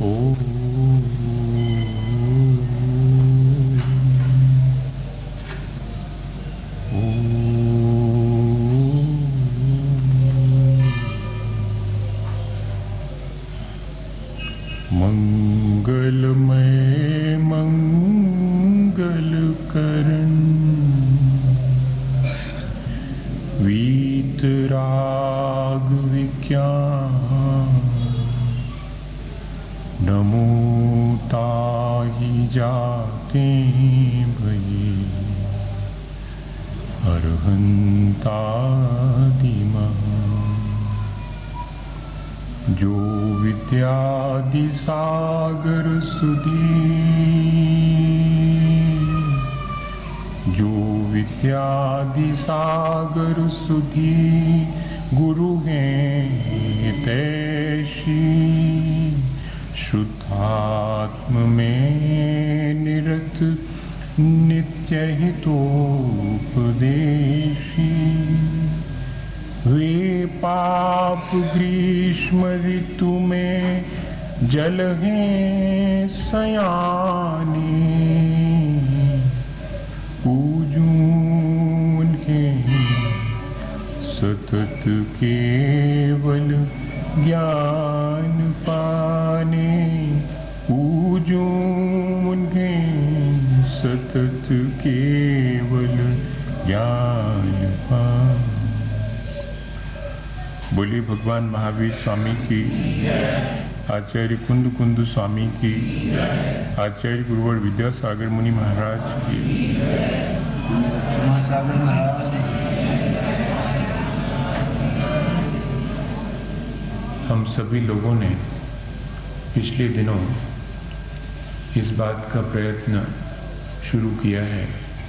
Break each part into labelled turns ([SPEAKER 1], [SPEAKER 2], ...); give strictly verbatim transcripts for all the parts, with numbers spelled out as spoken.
[SPEAKER 1] मंगलमय मंगल करण वीतराग विज्ञान नमो ताहि जाते भये अरहंतादिमः जो विद्यादि सागर सुधी जो विद्यादि सागर सुधी गुरु हैं तैसी शुद्धात्म में निरत नित्य हितोपदेशी वे पाप ग्रीष्म ऋतु में जल हैं सयाने पूजूं उन्हें सतत केवल ज्ञान पाने पूजूं उन्हें सतत केवल ज्ञान पाने। बोलिए भगवान महावीर स्वामी की, आचार्य कुंद कुंद स्वामी की, आचार्य गुरुवर विद्यासागर मुनि महाराज की। हम सभी लोगों ने पिछले दिनों इस बात का प्रयत्न शुरू किया है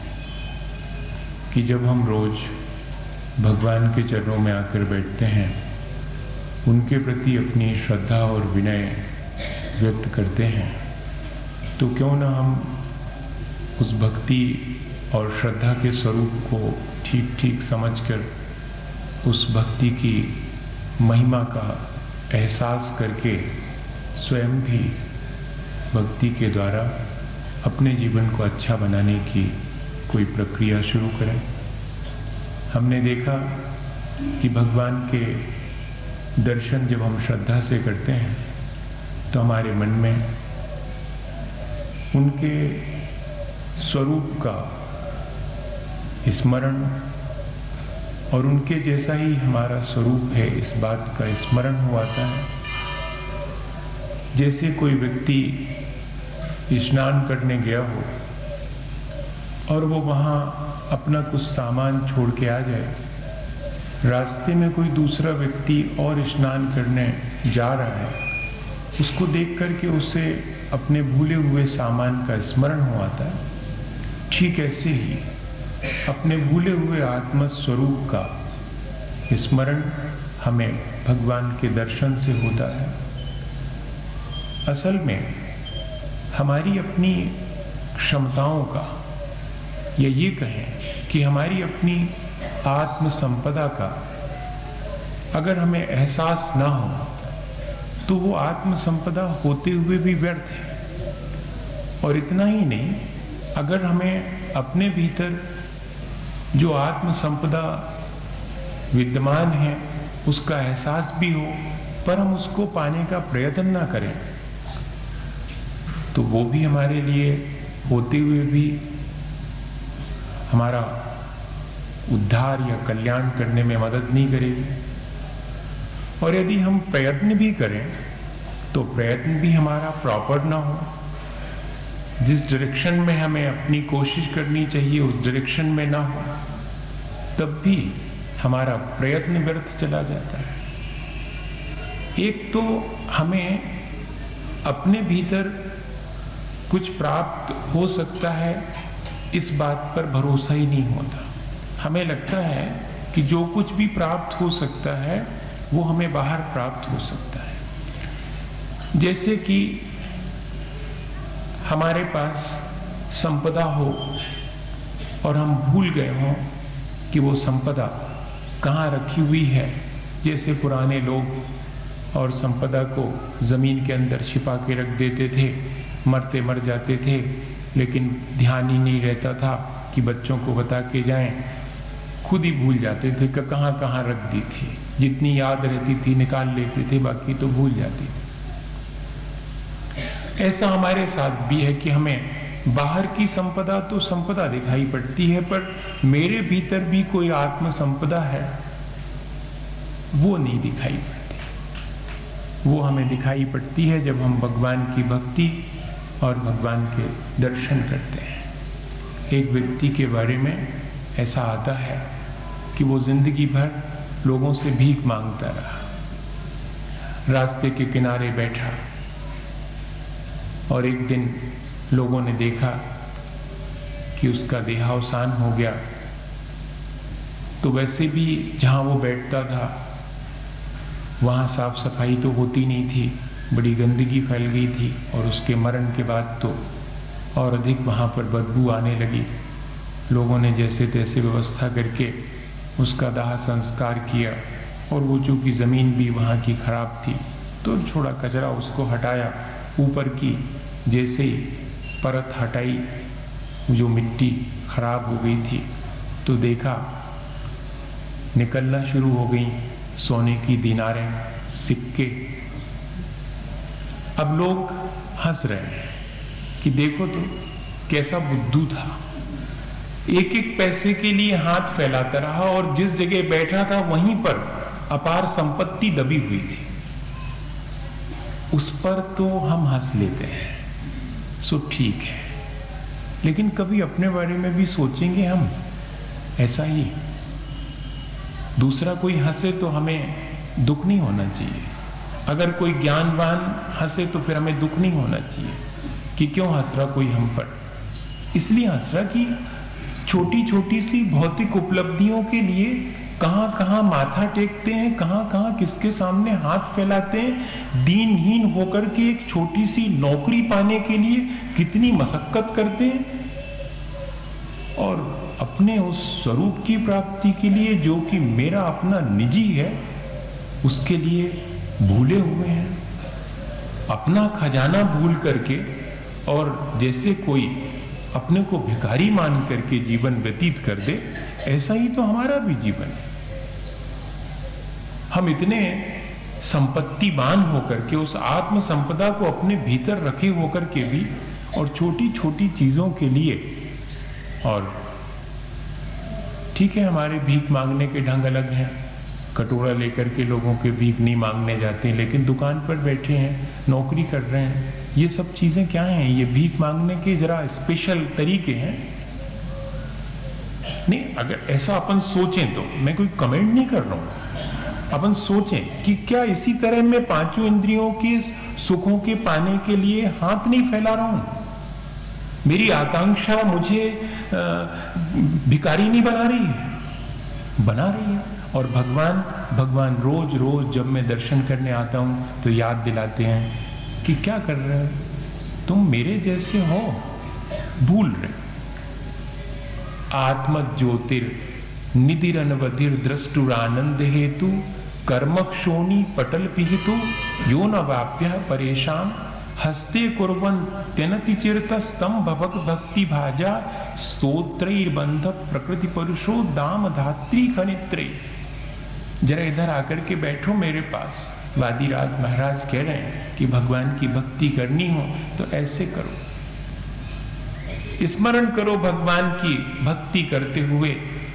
[SPEAKER 1] कि जब हम रोज भगवान के चरणों में आकर बैठते हैं, उनके प्रति अपनी श्रद्धा और विनय व्यक्त करते हैं, तो क्यों न हम उस भक्ति और श्रद्धा के स्वरूप को ठीक ठीक समझकर उस भक्ति की महिमा का एहसास करके स्वयं भी भक्ति के द्वारा अपने जीवन को अच्छा बनाने की कोई प्रक्रिया शुरू करें। हमने देखा कि भगवान के दर्शन जब हम श्रद्धा से करते हैं तो हमारे मन में उनके स्वरूप का स्मरण और उनके जैसा ही हमारा स्वरूप है इस बात का स्मरण हो आता है। जैसे कोई व्यक्ति स्नान करने गया हो और वो वहां अपना कुछ सामान छोड़ के आ जाए, रास्ते में कोई दूसरा व्यक्ति और स्नान करने जा रहा है, उसको देख करके उसे अपने भूले हुए सामान का स्मरण हो आता है। ठीक ऐसे ही अपने भूले हुए आत्म स्वरूप का स्मरण हमें भगवान के दर्शन से होता है। असल में हमारी अपनी क्षमताओं का, या ये कहें कि हमारी अपनी आत्म संपदा का अगर हमें एहसास ना हो तो वो आत्म संपदा होते हुए भी व्यर्थ है। और इतना ही नहीं, अगर हमें अपने भीतर जो आत्म संपदा विद्यमान है उसका एहसास भी हो पर हम उसको पाने का प्रयत्न ना करें तो वो भी हमारे लिए होते हुए भी हमारा उद्धार या कल्याण करने में मदद नहीं करेगी। और यदि हम प्रयत्न भी करें तो प्रयत्न भी हमारा प्रॉपर ना हो, जिस डायरेक्शन में हमें अपनी कोशिश करनी चाहिए उस डायरेक्शन में ना हो, तब भी हमारा प्रयत्न व्यर्थ चला जाता है। एक तो हमें अपने भीतर कुछ प्राप्त हो सकता है इस बात पर भरोसा ही नहीं होता। हमें लगता है कि जो कुछ भी प्राप्त हो सकता है वो हमें बाहर प्राप्त हो सकता है। जैसे कि हमारे पास संपदा हो और हम भूल गए हों कि वो संपदा कहाँ रखी हुई है। जैसे पुराने लोग और संपदा को जमीन के अंदर छिपा के रख देते थे, मरते मर जाते थे, लेकिन ध्यान ही नहीं रहता था कि बच्चों को बता के जाएं, खुद ही भूल जाते थे कि कहां कहां रख दी थी। जितनी याद रहती थी निकाल लेते थे, बाकी तो भूल जाती थी। ऐसा हमारे साथ भी है कि हमें बाहर की संपदा तो संपदा दिखाई पड़ती है, पर मेरे भीतर भी कोई आत्म संपदा है वो नहीं दिखाई पड़ती। वो हमें दिखाई पड़ती है जब हम भगवान की भक्ति और भगवान के दर्शन करते हैं। एक व्यक्ति के बारे में ऐसा आता है कि वो जिंदगी भर लोगों से भीख मांगता रहा, रास्ते के किनारे बैठा, और एक दिन लोगों ने देखा कि उसका देहावसान हो गया। तो वैसे भी जहां वो बैठता था वहां साफ सफाई तो होती नहीं थी, बड़ी गंदगी फैल गई थी, और उसके मरण के बाद तो और अधिक वहां पर बदबू आने लगी। लोगों ने जैसे तैसे व्यवस्था करके उसका दाह संस्कार किया, और वो चूंकि जमीन भी वहां की खराब थी तो थोड़ा कचरा उसको हटाया, ऊपर की जैसे ही परत हटाई, जो मिट्टी खराब हो गई थी, तो देखा निकलना शुरू हो गई सोने की दीनारें, सिक्के। अब लोग हंस रहे हैं कि देखो तो कैसा बुद्धू था, एक एक पैसे के लिए हाथ फैलाता रहा, और जिस जगह बैठा था वहीं पर अपार संपत्ति दबी हुई थी। उस पर तो हम हंस लेते हैं, सो ठीक है, लेकिन कभी अपने बारे में भी सोचेंगे हम ऐसा ही? दूसरा कोई हंसे तो हमें दुख नहीं होना चाहिए। अगर कोई ज्ञानवान हंसे तो फिर हमें दुख नहीं होना चाहिए कि क्यों हंस रहा कोई हम पर। इसलिए हंस रहा कि छोटी छोटी सी भौतिक उपलब्धियों के लिए कहां कहां माथा टेकते हैं, कहां कहां किसके सामने हाथ फैलाते हैं, दीनहीन होकर के एक छोटी सी नौकरी पाने के लिए कितनी मशक्कत करते हैं, और अपने उस स्वरूप की प्राप्ति के लिए जो कि मेरा अपना निजी है उसके लिए भूले हुए हैं। अपना खजाना भूल करके, और जैसे कोई अपने को भिखारी मान करके जीवन व्यतीत कर दे, ऐसा ही तो हमारा भी जीवन है। हम इतने संपत्तिवान होकर के उस आत्म संपदा को अपने भीतर रखे होकर के भी, और छोटी छोटी चीजों के लिए, और ठीक है हमारे भीख मांगने के ढंग अलग हैं, कटोरा लेकर के लोगों के भीख नहीं मांगने जाते, लेकिन दुकान पर बैठे हैं, नौकरी कर रहे हैं, ये सब चीजें क्या हैं? ये भीख मांगने के जरा स्पेशल तरीके हैं। नहीं, अगर ऐसा अपन सोचें तो, मैं कोई कमेंट नहीं कर रहा हूं, अपन सोचें कि क्या इसी तरह मैं पांचों इंद्रियों के सुखों के पाने के लिए हाथ नहीं फैला रहा हूं? मेरी आकांक्षा मुझे भिखारी नहीं बना रही है, बना रही है। और भगवान भगवान रोज रोज जब मैं दर्शन करने आता हूं तो याद दिलाते हैं कि क्या कर रहे हो तुम, मेरे जैसे हो, भूल रहे। आत्म ज्योतिर निधिर अनवधिर द्रष्टुरानंद हेतु कर्मक्षोणी पटल पिहितु यो न वाप्य परेशान हस्ते कुर्वन त्यनति चिरत स्तंभ भवक भक्ति भाजा स्तोत्रैर्बंध प्रकृति परुषो दाम धात्री खनित्रे। जरा इधर आकर के बैठो मेरे पास। वादीराज महाराज कह रहे हैं कि भगवान की भक्ति करनी हो तो ऐसे करो, स्मरण करो भगवान की भक्ति करते हुए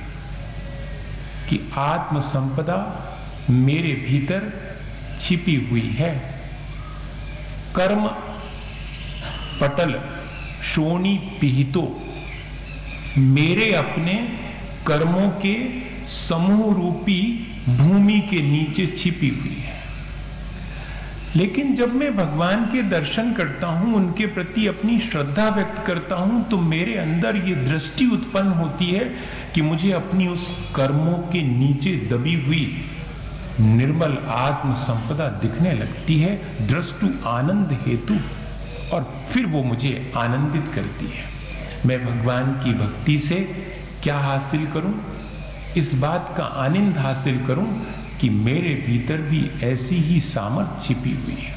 [SPEAKER 1] कि आत्म संपदा मेरे भीतर छिपी हुई है। कर्म पटल शोणी पिहितो, मेरे अपने कर्मों के समूह रूपी भूमि के नीचे छिपी हुई है। लेकिन जब मैं भगवान के दर्शन करता हूं, उनके प्रति अपनी श्रद्धा व्यक्त करता हूं, तो मेरे अंदर ये दृष्टि उत्पन्न होती है कि मुझे अपनी उस कर्मों के नीचे दबी हुई निर्मल आत्म संपदा दिखने लगती है, दृष्टु आनंद हेतु, और फिर वो मुझे आनंदित करती है। मैं भगवान की भक्ति से क्या हासिल करूं? इस बात का आनंद हासिल करूं कि मेरे भीतर भी ऐसी ही सामर्थ्य छिपी हुई है।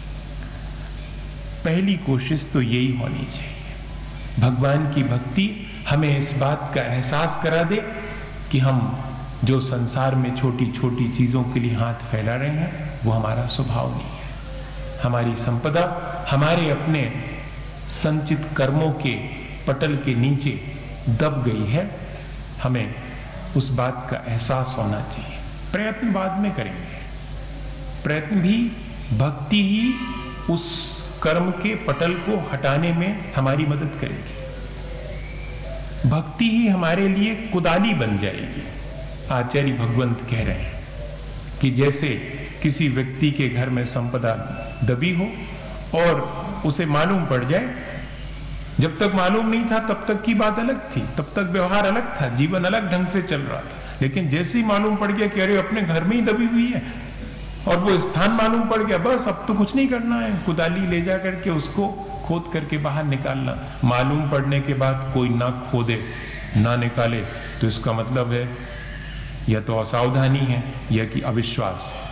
[SPEAKER 1] पहली कोशिश तो यही होनी चाहिए। भगवान की भक्ति हमें इस बात का एहसास करा दे कि हम जो संसार में छोटी छोटी चीजों के लिए हाथ फैला रहे हैं वो हमारा स्वभाव नहीं है। हमारी संपदा हमारे अपने संचित कर्मों के पटल के नीचे दब गई है। हमें उस बात का एहसास होना चाहिए। प्रयत्न बाद में करेंगे, प्रयत्न भी भक्ति ही उस कर्म के पटल को हटाने में हमारी मदद करेगी। भक्ति ही हमारे लिए कुदाली बन जाएगी। आचार्य भगवंत कह रहे हैं कि जैसे किसी व्यक्ति के घर में संपदा दबी हो और उसे मालूम पड़ जाए, जब तक मालूम नहीं था तब तक की बात अलग थी, तब तक व्यवहार अलग था, जीवन अलग ढंग से चल रहा था। लेकिन जैसे ही मालूम पड़ गया कि अरे अपने घर में ही दबी हुई है और वो स्थान मालूम पड़ गया, बस अब तो कुछ नहीं करना है, कुदाली ले जा करके उसको खोद करके बाहर निकालना। मालूम पड़ने के बाद कोई ना खोदे ना निकाले तो इसका मतलब है या तो असावधानी है या कि अविश्वास है।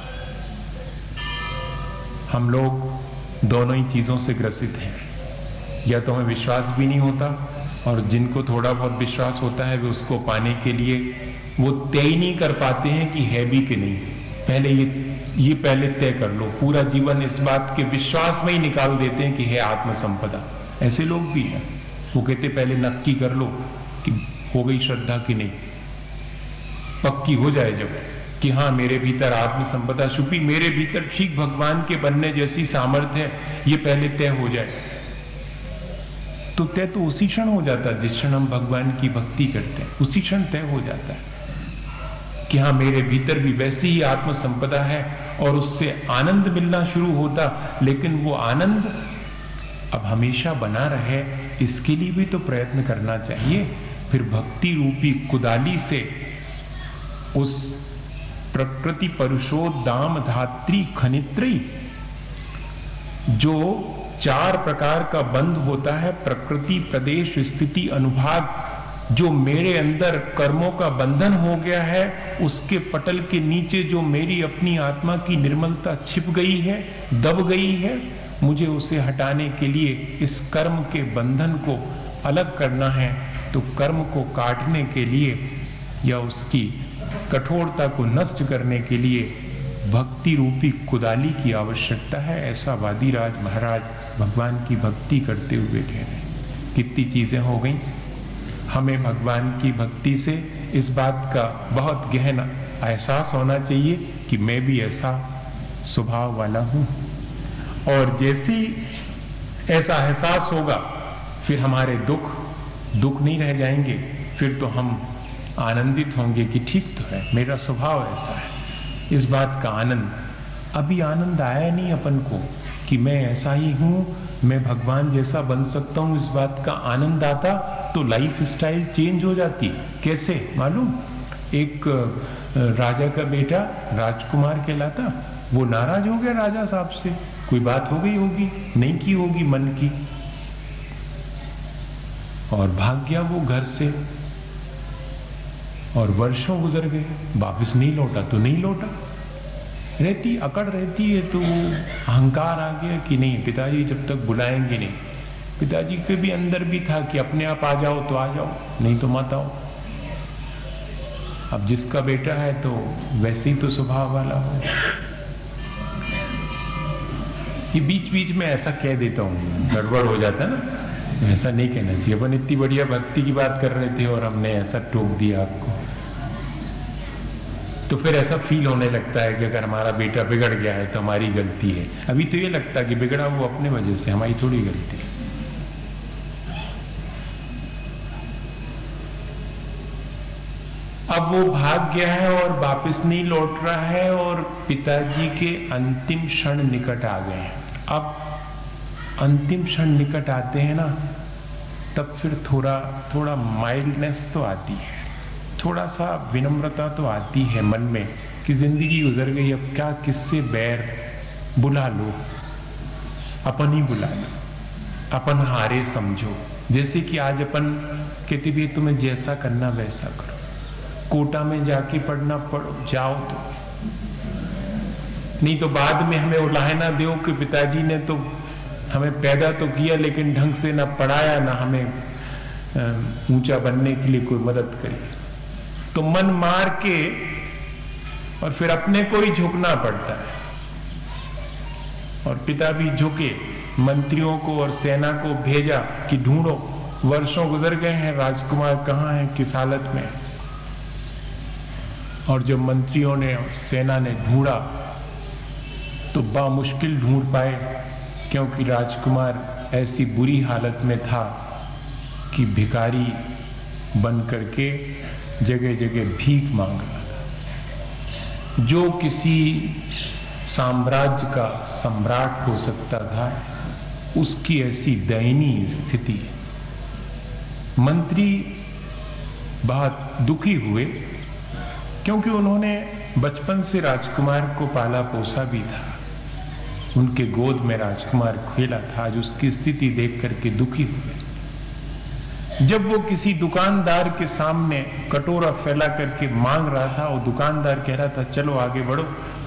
[SPEAKER 1] हम लोग दोनों ही चीजों से ग्रसित हैं। या तो हमें विश्वास भी नहीं होता और जिनको थोड़ा बहुत विश्वास होता है वे उसको पाने के लिए वो तय ही नहीं कर पाते हैं कि है भी कि नहीं। पहले ये ये पहले तय कर लो, पूरा जीवन इस बात के विश्वास में ही निकाल देते हैं कि है आत्मसंपदा। ऐसे लोग भी हैं। वो कहते पहले नक्की कर लो कि हो गई श्रद्धा कि नहीं, पक्की हो जाए जब कि हाँ मेरे भीतर आत्मसंपदा छुपी, मेरे भीतर ठीक भगवान के बनने जैसी सामर्थ्य है, ये पहले तय हो जाए तो तय तो उसी क्षण हो जाता है जिस क्षण हम भगवान की भक्ति करते हैं। उसी क्षण तय हो जाता है कि हाँ मेरे भीतर भी वैसी ही आत्मसंपदा है और उससे आनंद मिलना शुरू होता। लेकिन वो आनंद अब हमेशा बना रहे इसके लिए भी तो प्रयत्न करना चाहिए। फिर भक्ति रूपी कुदाली से उस प्रकृति परुषोद्दाम धात्री खनित्री, जो चार प्रकार का बंध होता है, प्रकृति प्रदेश स्थिति अनुभाग, जो मेरे अंदर कर्मों का बंधन हो गया है, उसके पटल के नीचे जो मेरी अपनी आत्मा की निर्मलता छिप गई है, दब गई है, मुझे उसे हटाने के लिए इस कर्म के बंधन को अलग करना है। तो कर्म को काटने के लिए या उसकी कठोरता को नष्ट करने के लिए भक्ति रूपी कुदाली की आवश्यकता है। ऐसा वादीराज महाराज भगवान की भक्ति करते हुए कह रहे हैं। कितनी चीजें हो गई। हमें भगवान की भक्ति से इस बात का बहुत गहन एहसास होना चाहिए कि मैं भी ऐसा स्वभाव वाला हूं। और जैसी ऐसा एहसास होगा फिर हमारे दुख दुख नहीं रह जाएंगे, फिर तो हम आनंदित होंगे कि ठीक तो है, मेरा स्वभाव ऐसा है। इस बात का आनंद, अभी आनंद आया नहीं अपन को कि मैं ऐसा ही हूं, मैं भगवान जैसा बन सकता हूं। इस बात का आनंद आता तो लाइफ स्टाइल चेंज हो जाती। कैसे मालूम? एक राजा का बेटा राजकुमार कहलाता, वो नाराज हो गया राजा साहब से, कोई बात हो गई होगी, नहीं की होगी मन की, और भाग गया वो घर से। और वर्षों गुजर गए, वापस नहीं लौटा तो नहीं लौटा। रहती अकड़ रहती है तो अहंकार आ गया कि नहीं, पिताजी जब तक बुलाएंगे नहीं। पिताजी के भी अंदर भी था कि अपने आप आ जाओ तो आ जाओ, नहीं तो मत आओ। अब जिसका बेटा है तो वैसे ही तो स्वभाव वाला हो। ये बीच बीच में ऐसा कह देता हूं, गड़बड़ हो जाता है ना, ऐसा नहीं कहना चाहिए। अपन इतनी बढ़िया भक्ति की बात कर रहे थे और हमने ऐसा टोक दिया आपको, तो फिर ऐसा फील होने लगता है कि अगर हमारा बेटा बिगड़ गया है तो हमारी गलती है। अभी तो ये लगता है कि बिगड़ा वो अपने वजह से, हमारी थोड़ी गलती है। अब वो भाग गया है और वापस नहीं लौट रहा है और पिताजी के अंतिम क्षण निकट आ गए हैं। अब अंतिम क्षण निकट आते हैं ना, तब फिर थोड़ा थोड़ा माइल्डनेस तो आती है, थोड़ा सा विनम्रता तो आती है मन में कि जिंदगी गुजर गई, अब क्या किससे बैर, बुला लो, अपन ही बुला लो, अपन हारे समझो। जैसे कि आज अपन कहते भी तुम्हें जैसा करना वैसा करो, कोटा में जाके पढ़ना पढ़ो, जाओ तो नहीं तो बाद में हमें उलाहना दो कि पिताजी ने तो हमें पैदा तो किया लेकिन ढंग से ना पढ़ाया, ना हमें ऊंचा बनने के लिए कोई मदद करी। तो मन मार के और फिर अपने को ही झुकना पड़ता है। और पिता भी झुके, मंत्रियों को और सेना को भेजा कि ढूंढो। वर्षों गुजर गए हैं, राजकुमार कहां है, किस हालत में। और जब मंत्रियों ने और सेना ने ढूंढा तो बामुश्किल ढूंढ पाए, क्योंकि राजकुमार ऐसी बुरी हालत में था कि भिखारी बन करके जगह जगह भीख मांग रहा था। जो किसी साम्राज्य का सम्राट हो सकता था, उसकी ऐसी दयनीय स्थिति। मंत्री बहुत दुखी हुए, क्योंकि उन्होंने बचपन से राजकुमार को पाला पोसा भी था, उनके गोद में राजकुमार खेला था। आज उसकी स्थिति देख करके दुखी हुए। जब वो किसी दुकानदार के सामने कटोरा फैला करके मांग रहा था और दुकानदार कह रहा था चलो आगे बढ़ो,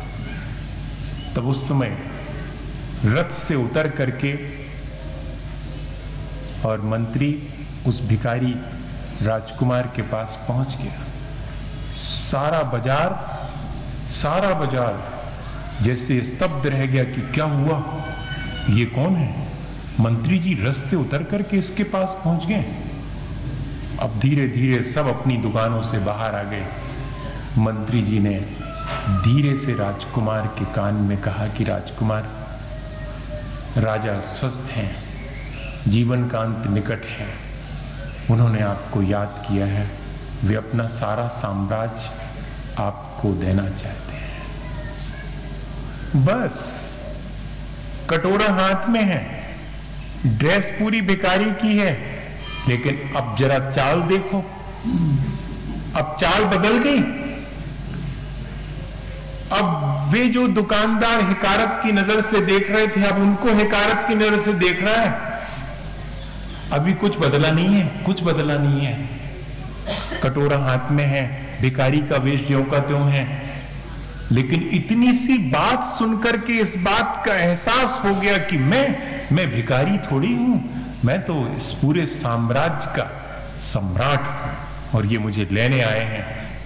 [SPEAKER 1] तब उस समय रथ से उतर करके और मंत्री उस भिखारी राजकुमार के पास पहुंच गया। सारा बाजार सारा बाजार जैसे स्तब्ध रह गया कि क्या हुआ, ये कौन है? मंत्री जी रथ से उतर करके इसके पास पहुंच गए। अब धीरे धीरे सब अपनी दुकानों से बाहर आ गए। मंत्री जी ने धीरे से राजकुमार के कान में कहा कि राजकुमार, राजा स्वस्थ हैं, जीवन का अंत निकट है, उन्होंने आपको याद किया है, वे अपना सारा साम्राज्य आपको देना चाहते हैं। बस कटोरा हाथ में है, ड्रेस पूरी भिखारी की है, लेकिन अब जरा चाल देखो, अब चाल बदल गई। अब वे जो दुकानदार हिकारत की नजर से देख रहे थे, अब उनको हिकारत की नजर से देख रहा है। अभी कुछ बदला नहीं है, कुछ बदला नहीं है। कटोरा हाथ में है, भिखारी का वेश ज्यों का त्यों है, लेकिन इतनी सी बात सुनकर के इस बात का एहसास हो गया कि मैं मैं भिखारी थोड़ी हूं, मैं तो इस पूरे साम्राज्य का सम्राट हूं और ये मुझे लेने आए हैं।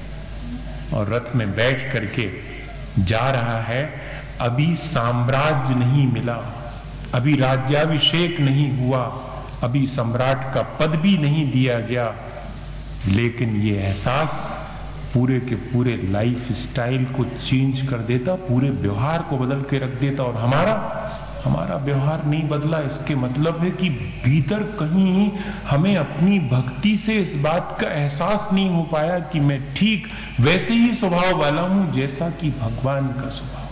[SPEAKER 1] और रथ में बैठ करके जा रहा है। अभी साम्राज्य नहीं मिला, अभी राज्याभिषेक नहीं हुआ, अभी सम्राट का पद भी नहीं दिया गया, लेकिन ये एहसास पूरे के पूरे लाइफ स्टाइल को चेंज कर देता, पूरे व्यवहार को बदल के रख देता। और हमारा हमारा व्यवहार नहीं बदला, इसके मतलब है कि भीतर कहीं हमें अपनी भक्ति से इस बात का एहसास नहीं हो पाया कि मैं ठीक वैसे ही स्वभाव वाला हूं जैसा कि भगवान का स्वभाव।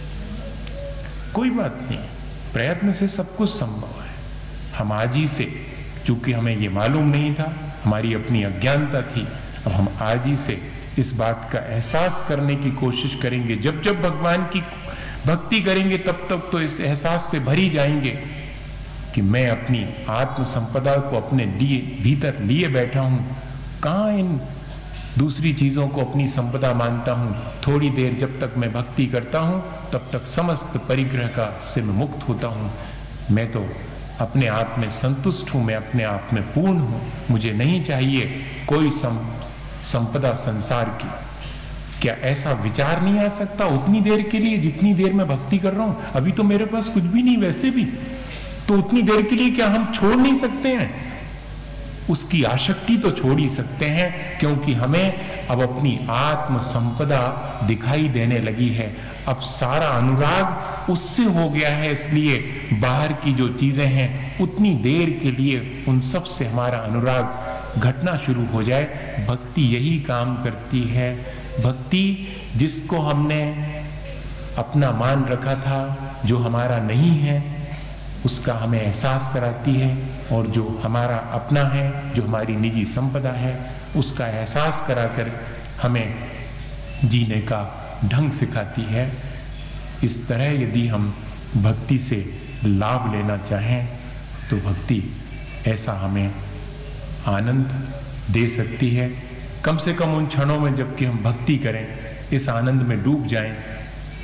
[SPEAKER 1] कोई बात नहीं, प्रयत्न से सब कुछ संभव है। हम आज ही से, चूंकि हमें ये मालूम नहीं था, हमारी अपनी अज्ञानता थी, अब हम आज ही से इस बात का एहसास करने की कोशिश करेंगे। जब जब भगवान की भक्ति करेंगे तब तक तो इस एहसास से भरी जाएंगे कि मैं अपनी आत्म संपदा को अपने लिए भीतर लिए बैठा हूं। कहां इन दूसरी चीजों को अपनी संपदा मानता हूं। थोड़ी देर जब तक मैं भक्ति करता हूं तब तक समस्त परिग्रह का से मैं मुक्त होता हूं। मैं तो अपने आप में संतुष्ट हूं, मैं अपने आप में पूर्ण हूं, मुझे नहीं चाहिए कोई सम, संपदा संसार की। क्या ऐसा विचार नहीं आ सकता उतनी देर के लिए जितनी देर मैं भक्ति कर रहा हूं? अभी तो मेरे पास कुछ भी नहीं, वैसे भी तो उतनी देर के लिए क्या हम छोड़ नहीं सकते हैं? उसकी आसक्ति तो छोड़ ही सकते हैं, क्योंकि हमें अब अपनी आत्म संपदा दिखाई देने लगी है। अब सारा अनुराग उससे हो गया है, इसलिए बाहर की जो चीजें हैं उतनी देर के लिए उन सब से हमारा अनुराग घटना शुरू हो जाए। भक्ति यही काम करती है। भक्ति जिसको हमने अपना मान रखा था, जो हमारा नहीं है, उसका हमें एहसास कराती है, और जो हमारा अपना है, जो हमारी निजी संपदा है, उसका एहसास कराकर हमें जीने का ढंग सिखाती है। इस तरह यदि हम भक्ति से लाभ लेना चाहें तो भक्ति ऐसा हमें आनंद दे सकती है। कम से कम उन क्षणों में जबकि हम भक्ति करें, इस आनंद में डूब जाएं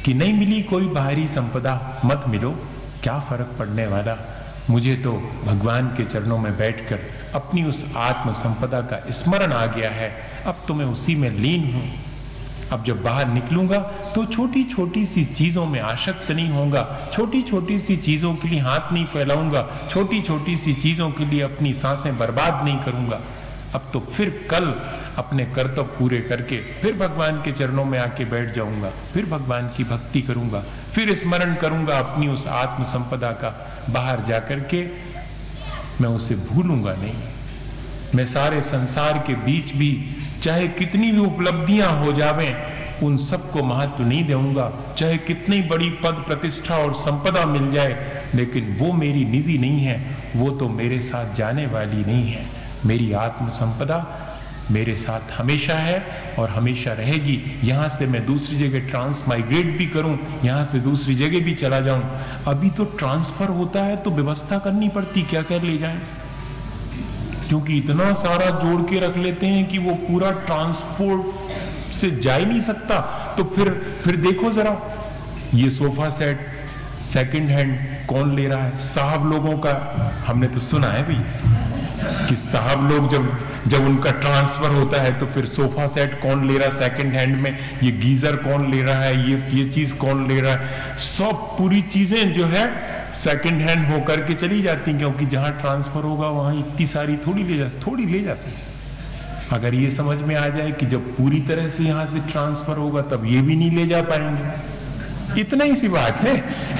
[SPEAKER 1] कि नहीं मिली कोई बाहरी संपदा मत मिलो, क्या फर्क पड़ने वाला, मुझे तो भगवान के चरणों में बैठकर अपनी उस आत्म संपदा का स्मरण आ गया है, अब तो मैं उसी में लीन हूं। अब जब बाहर निकलूंगा तो छोटी छोटी सी चीजों में आसक्त नहीं होऊंगा, छोटी छोटी सी चीजों के लिए हाथ नहीं फैलाऊंगा, छोटी छोटी सी चीजों के लिए अपनी सांसें बर्बाद नहीं करूंगा। अब तो फिर कल अपने कर्तव्य पूरे करके फिर भगवान के चरणों में आके बैठ जाऊंगा, फिर भगवान की भक्ति करूंगा, फिर स्मरण करूंगा अपनी उस आत्म संपदा का। बाहर जाकर के मैं उसे भूलूंगा नहीं। मैं सारे संसार के बीच भी चाहे कितनी भी उपलब्धियां हो जावें, उन सबको महत्व नहीं दूंगा, चाहे कितनी बड़ी पद प्रतिष्ठा और संपदा मिल जाए, लेकिन वो मेरी निजी नहीं है, वो तो मेरे साथ जाने वाली नहीं है। मेरी आत्म संपदा मेरे साथ हमेशा है और हमेशा रहेगी। यहां से मैं दूसरी जगह ट्रांस माइग्रेट भी करूं, यहां से दूसरी जगह भी चला जाऊं, अभी तो ट्रांसफर होता है तो व्यवस्था करनी पड़ती, क्या कर ले जाएं, क्योंकि इतना सारा जोड़ के रख लेते हैं कि वो पूरा ट्रांसपोर्ट से जा ही नहीं सकता। तो फिर फिर देखो जरा, ये सोफा सेट सेकंड हैंड कौन ले रहा है? साहब लोगों का हमने तो सुना है भाई कि साहब लोग जब जब उनका ट्रांसफर होता है तो फिर सोफा सेट कौन ले रहा है सेकंड हैंड में, ये गीजर कौन ले रहा है, ये ये चीज कौन ले रहा है, सब पूरी चीजें जो है सेकंड हैंड होकर के चली जाती, क्योंकि जहां ट्रांसफर होगा वहां इतनी सारी थोड़ी ले जा थोड़ी ले जा सकती। अगर ये समझ में आ जाए कि जब पूरी तरह से यहां से ट्रांसफर होगा तब ये भी नहीं ले जा पाएंगे, इतना ही सी बात है।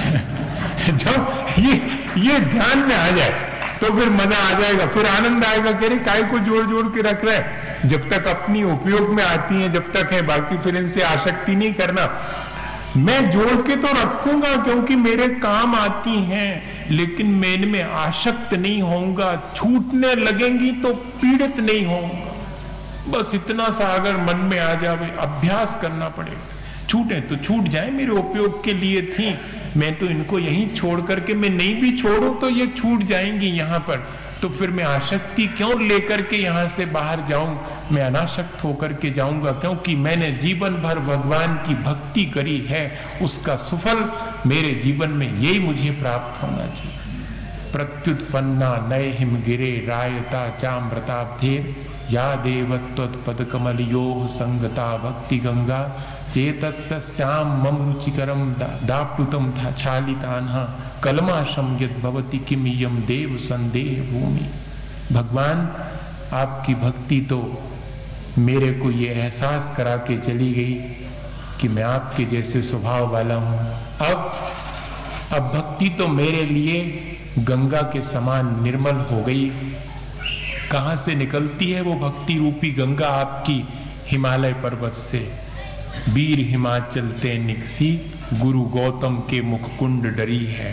[SPEAKER 1] जब ये ये ध्यान में आ जाए तो फिर मजा आ जाएगा, फिर आनंद आएगा कि अरे काय को जोड़ जोड़ के रख रहे हैं, जब तक अपनी उपयोग में आती हैं जब तक है, बाकी फिर इनसे आसक्ति नहीं करना। मैं जोड़ के तो रखूंगा क्योंकि मेरे काम आती हैं, लेकिन मैं इनमें आसक्त नहीं होऊंगा, छूटने लगेंगी तो पीड़ित नहीं होऊंगा। बस इतना सा अगर मन में आ जाए, अभ्यास करना पड़ेगा। छूटे तो छूट जाए, मेरे उपयोग के लिए थी, मैं तो इनको यहीं छोड़ करके मैं नहीं भी छोड़ूं तो ये छूट जाएंगी यहां पर, तो फिर मैं आसक्ति क्यों लेकर के यहां से बाहर जाऊं, मैं अनासक्त होकर के जाऊंगा, क्योंकि मैंने जीवन भर भगवान की भक्ति करी है, उसका सुफल मेरे जीवन में यही मुझे प्राप्त होना चाहिए। प्रत्युत्पन्ना नय हिम गिरे रायता चामृताब्धेर या देवत्वत्पद कमलयोः संगता भक्ति गंगा चेतस्तस्याम मम रुचिकरम दाप्लुतम था छालितान्हा कलमाशम यद भवति किम यम देव संदेह भूमि। भगवान आपकी भक्ति तो मेरे को ये एहसास करा के चली गई कि मैं आपके जैसे स्वभाव वाला हूं। अब अब भक्ति तो मेरे लिए गंगा के समान निर्मल हो गई। कहां से निकलती है वो भक्ति रूपी गंगा? आपकी हिमालय पर्वत से। वीर हिमाचल ते निकसी गुरु गौतम के मुखकुंड डरी है।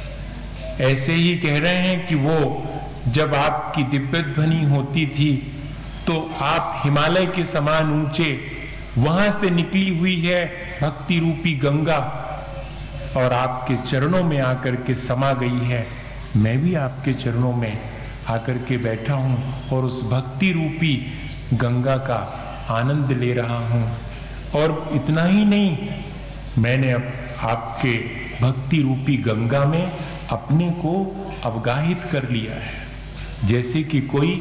[SPEAKER 1] ऐसे ही कह रहे हैं कि वो जब आपकी दिव्य ध्वनि होती थी तो आप हिमालय के समान ऊंचे, वहां से निकली हुई है भक्ति रूपी गंगा और आपके चरणों में आकर के समा गई है। मैं भी आपके चरणों में आकर के बैठा हूं और उस भक्ति रूपी गंगा का आनंद ले रहा हूं। और इतना ही नहीं, मैंने अब आपके भक्ति रूपी गंगा में अपने को अवगाहित कर लिया है। जैसे कि कोई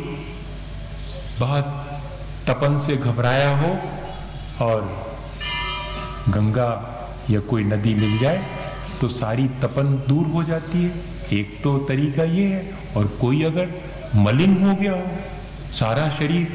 [SPEAKER 1] बहुत तपन से घबराया हो और गंगा या कोई नदी मिल जाए तो सारी तपन दूर हो जाती है। एक तो तरीका ये है, और कोई अगर मलिन हो गया हो सारा शरीर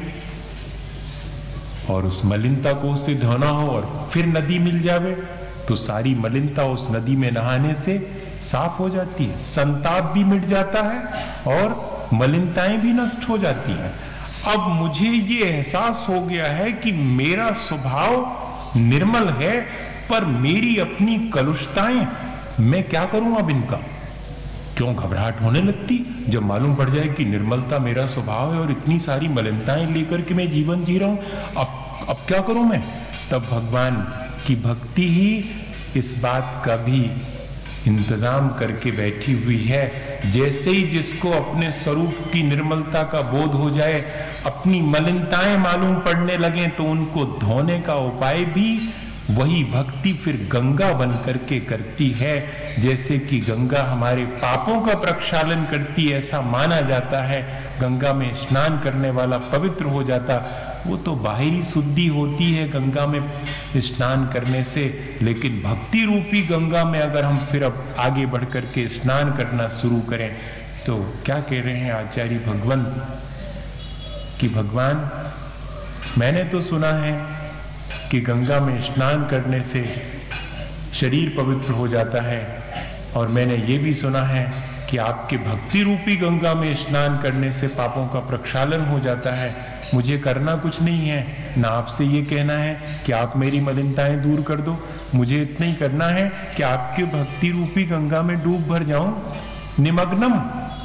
[SPEAKER 1] और उस मलिनता को उससे धोना हो और फिर नदी मिल जावे तो सारी मलिनता उस नदी में नहाने से साफ हो जाती है, संताप भी मिट जाता है और मलिनताएं भी नष्ट हो जाती हैं। अब मुझे ये एहसास हो गया है कि मेरा स्वभाव निर्मल है, पर मेरी अपनी कलुषताएं, मैं क्या करूं अब इनका? क्यों घबराहट होने लगती जब मालूम पड़ जाए कि निर्मलता मेरा स्वभाव है और इतनी सारी मलिनताएं लेकर के मैं जीवन जी रहा हूं। अब अब क्या करूं मैं? तब भगवान की भक्ति ही इस बात का भी इंतजाम करके बैठी हुई है। जैसे ही जिसको अपने स्वरूप की निर्मलता का बोध हो जाए, अपनी मलिनताएं मालूम पड़ने लगे, तो उनको धोने का उपाय भी वही भक्ति फिर गंगा बन करके करती है। जैसे कि गंगा हमारे पापों का प्रक्षालन करती है, ऐसा माना जाता है। गंगा में स्नान करने वाला पवित्र हो जाता, वो तो बाहरी शुद्धि होती है गंगा में स्नान करने से, लेकिन भक्ति रूपी गंगा में अगर हम फिर अब आगे बढ़ करके स्नान करना शुरू करें तो क्या कह रहे हैं आचार्य भगवंत कि भगवान, मैंने तो सुना है कि गंगा में स्नान करने से शरीर पवित्र हो जाता है, और मैंने ये भी सुना है कि आपके भक्ति रूपी गंगा में स्नान करने से पापों का प्रक्षालन हो जाता है। मुझे करना कुछ नहीं है, ना आपसे ये कहना है कि आप मेरी मलिनताएं दूर कर दो, मुझे इतना ही करना है कि आपके भक्ति रूपी गंगा में डूब भर जाऊं, निमग्नम।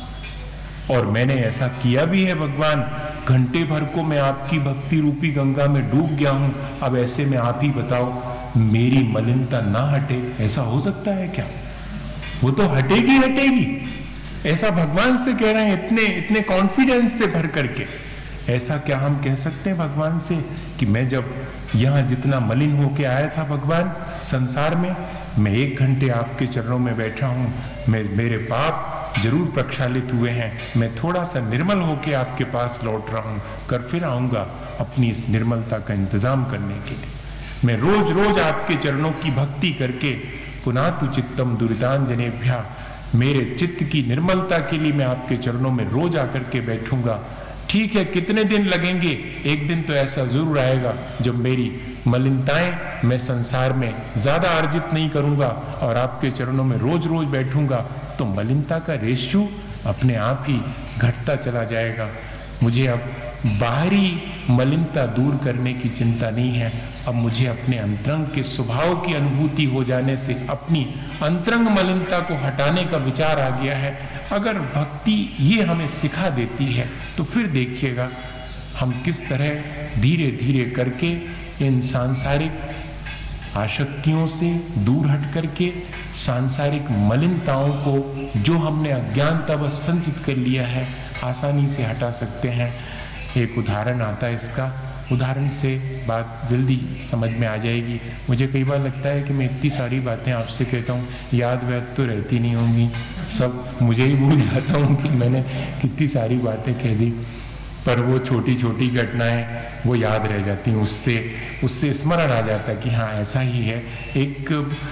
[SPEAKER 1] और मैंने ऐसा किया भी है भगवान, घंटे भर को मैं आपकी भक्ति रूपी गंगा में डूब गया हूं। अब ऐसे में आप ही बताओ, मेरी मलिनता ना हटे, ऐसा हो सकता है क्या? वो तो हटेगी हटेगी, ऐसा भगवान से कह रहे हैं, इतने इतने कॉन्फिडेंस से भर करके। ऐसा क्या हम कह सकते हैं भगवान से कि मैं जब यहां जितना मलिन होके आया था भगवान संसार में, मैं एक घंटे आपके चरणों में बैठा हूं, मैं मेरे पाप जरूर प्रक्षालित हुए हैं, मैं थोड़ा सा निर्मल होके आपके पास लौट रहा हूं, कर फिर आऊंगा अपनी इस निर्मलता का इंतजाम करने के लिए। मैं रोज रोज आपके चरणों की भक्ति करके पुनातु चित्तम दुरितांजनेभ्या, मेरे चित्त की निर्मलता के लिए मैं आपके चरणों में रोज आकर के बैठूंगा। ठीक है, कितने दिन लगेंगे, एक दिन तो ऐसा जरूर आएगा जब मेरी मलिनताएं मैं संसार में ज्यादा अर्जित नहीं करूंगा और आपके चरणों में रोज रोज बैठूंगा, तो मलिनता का रेशियो अपने आप ही घटता चला जाएगा। मुझे अब बाहरी मलिनता दूर करने की चिंता नहीं है, अब मुझे अपने अंतरंग के स्वभाव की अनुभूति हो जाने से अपनी अंतरंग मलिनता को हटाने का विचार आ गया है। अगर भक्ति ये हमें सिखा देती है तो फिर देखिएगा हम किस तरह धीरे धीरे करके इन सांसारिक आसक्तियों से दूर हट करके सांसारिक मलिनताओं को जो हमने अज्ञानतावश संचित कर लिया है आसानी से हटा सकते हैं। एक उदाहरण आता है इसका, उदाहरण से बात जल्दी समझ में आ जाएगी। मुझे कई बार लगता है कि मैं इतनी सारी बातें आपसे कहता हूँ, याद व्याद तो रहती नहीं होंगी, सब मुझे ही भूल जाता हूँ कि मैंने कितनी सारी बातें कह दी, पर वो छोटी छोटी घटनाएं वो याद रह जाती हैं, उससे उससे स्मरण आ जाता है कि हाँ ऐसा ही है। एक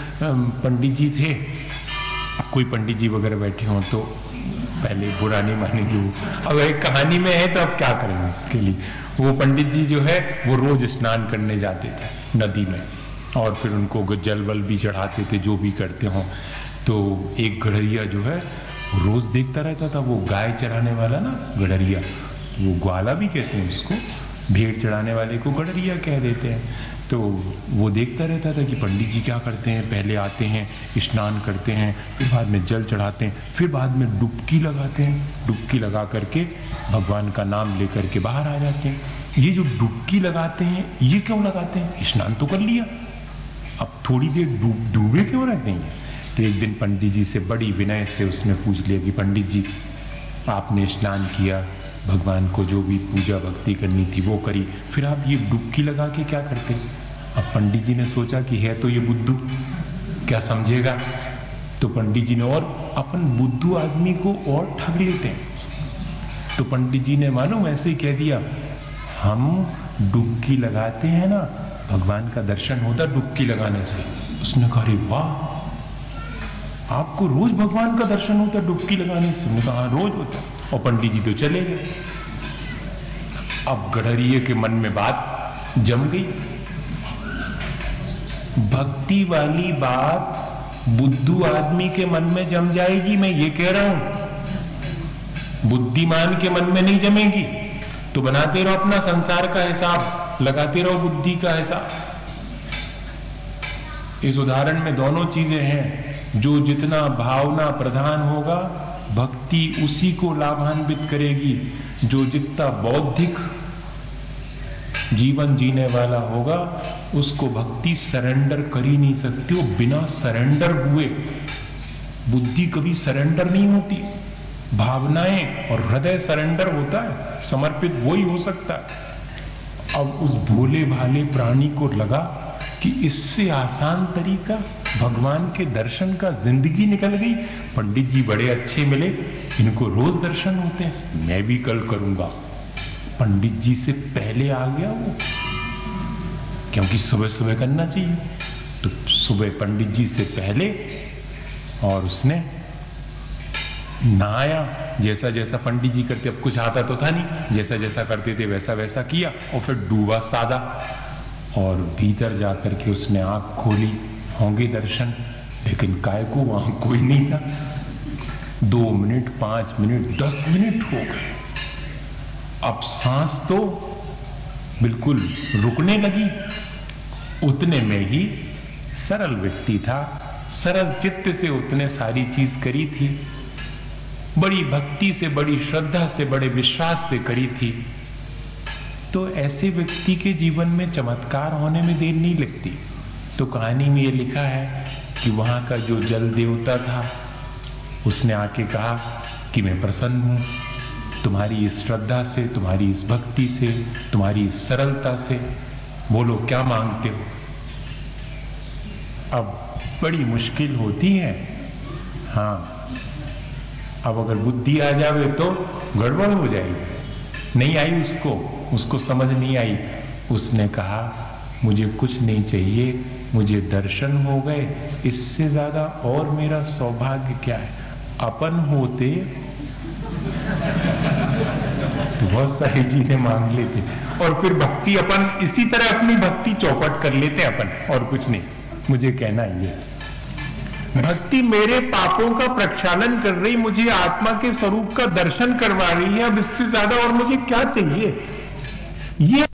[SPEAKER 1] पंडित जी थे, कोई पंडित जी वगैरह बैठे हों तो पहले बुरा नहीं मानेंगे वो, अब एक कहानी में है तो अब क्या करेंगे इसके लिए। वो पंडित जी जो है वो रोज स्नान करने जाते थे नदी में, और फिर उनको जल वल भी चढ़ाते थे, जो भी करते हों। तो एक गड़हरिया जो है रोज देखता रहता था, वो गाय चराने वाला ना गड़हरिया, वो ग्वाला भी कहते हैं उसको, भेड़ चढ़ाने वाले को गड़हरिया कह देते हैं। तो वो देखता रहता था कि पंडित जी क्या करते हैं, पहले आते हैं स्नान करते हैं, फिर बाद में जल चढ़ाते हैं, फिर बाद में डुबकी लगाते हैं, डुबकी लगा करके भगवान का नाम लेकर के बाहर आ जाते हैं। ये जो डुबकी लगाते हैं ये क्यों लगाते हैं, स्नान तो कर लिया, अब थोड़ी देर डूब डूबे क्यों रहते हैं। तो एक दिन पंडित जी से बड़ी विनय से उसने पूछ लिया कि पंडित जी आपने स्नान किया, भगवान को जो भी पूजा भक्ति करनी थी वो करी, फिर आप ये डुबकी लगा के क्या करते। अब पंडित जी ने सोचा कि है तो ये बुद्धू, क्या समझेगा, तो पंडित जी ने, और अपन बुद्धू आदमी को और ठग लेते हैं, तो पंडित जी ने मालूम ऐसे ही कह दिया, हम डुबकी लगाते हैं ना, भगवान का दर्शन होता डुबकी लगाने से। उसने कहा अरे वाह, आपको रोज भगवान का दर्शन होता डुबकी लगाने से। उसने कहा रोज होता, और पंडित जी तो चले गए। अब गड़हरिये के मन में बात जम गई, भक्ति वाली बात बुद्धू आदमी के मन में जम जाएगी, मैं ये कह रहा हूं, बुद्धिमान के मन में नहीं जमेगी। तो बनाते रहो अपना संसार का हिसाब, लगाते रहो बुद्धि का हिसाब। इस उदाहरण में दोनों चीजें हैं, जो जितना भावना प्रधान होगा भक्ति उसी को लाभान्वित करेगी, जो जितना बौद्धिक जीवन जीने वाला होगा उसको भक्ति सरेंडर कर ही नहीं सकती, वो बिना सरेंडर हुए, बुद्धि कभी सरेंडर नहीं होती, भावनाएं और हृदय सरेंडर होता है, समर्पित वो ही हो सकता है। अब उस भोले भाले प्राणी को लगा कि इससे आसान तरीका भगवान के दर्शन का, जिंदगी निकल गई। पंडित जी बड़े अच्छे मिले, इनको रोज दर्शन होते हैं, मैं भी कल करूंगा। पंडित जी से पहले आ गया वो, क्योंकि सुबह सुबह करना चाहिए। तो सुबह पंडित जी से पहले, और उसने नहाया जैसा जैसा पंडित जी करते, अब कुछ आता तो था नहीं, जैसा जैसा करते थे वैसा वैसा किया, और फिर डूबा सादा, और भीतर जाकर के उसने आंख खोली, होंगे दर्शन, लेकिन काय को वहां कोई नहीं था। दो मिनट, पांच मिनट, दस मिनट हो गए। अब सांस तो बिल्कुल रुकने लगी। उतने में ही सरल व्यक्ति था, सरल चित्त से उतने सारी चीज करी थी, बड़ी भक्ति से, बड़ी श्रद्धा से, बड़े विश्वास से करी थी। तो ऐसे व्यक्ति के जीवन में चमत्कार होने में देर नहीं लगती। तो कहानी में ये लिखा है कि वहां का जो जल देवता था, उसने आके कहा कि मैं प्रसन्न हूं तुम्हारी इस श्रद्धा से, तुम्हारी इस भक्ति से, तुम्हारी इस सरलता से, बोलो क्या मांगते हो। अब बड़ी मुश्किल होती है, हाँ, अब अगर बुद्धि आ जावे तो गड़बड़ हो जाएगी। नहीं आई उसको, उसको समझ नहीं आई। उसने कहा मुझे कुछ नहीं चाहिए, मुझे दर्शन हो गए, इससे ज्यादा और मेरा सौभाग्य क्या है। अपन होते तो बहुत सारी चीजें मांग लेते, और फिर भक्ति अपन इसी तरह अपनी भक्ति चौपट कर लेते अपन, और कुछ नहीं। मुझे कहना ये, भक्ति मेरे पापों का प्रक्षालन कर रही, मुझे आत्मा के स्वरूप का दर्शन करवा रही है, अब इससे ज्यादा और मुझे क्या चाहिए। ये